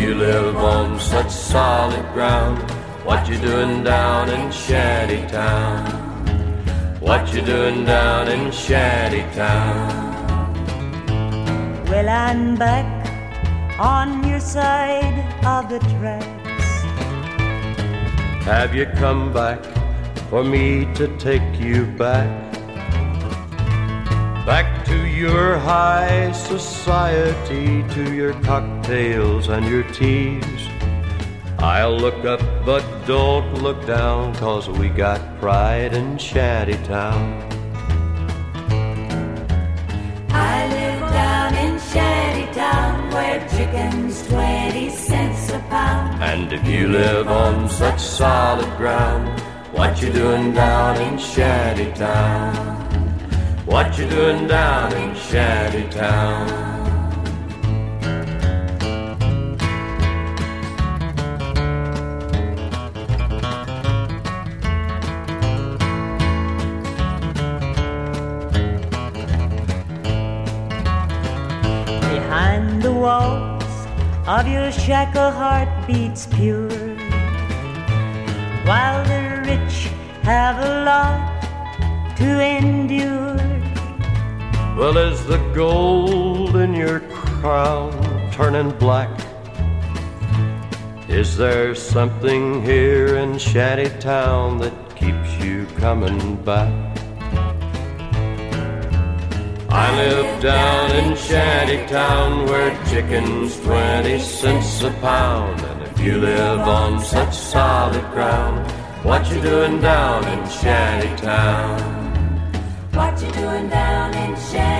you live on such solid ground, what you doing down in Shantytown? What you doing down in Shantytown? Well, I'm back on your side of the tracks. Have you come back for me to take you back? Back to your high society, to your cocktails and your teas. I'll look up but don't look down, 'cause we got pride in Shantytown. I live down in Shantytown, where chicken's 20 cents a pound. And if you live on such solid ground, what you doing down in Shantytown? What you doing down in Shantytown? Behind the walls of your shack a heart beats pure, while the rich have a lot to endure. Well, is the gold in your crown turning black? Is there something here in Shantytown that keeps you coming back? I live down in Shantytown, where chicken's 20 cents a pound. And if you live on such solid ground, what you doing down in Shantytown? What you doing down in Shantytown?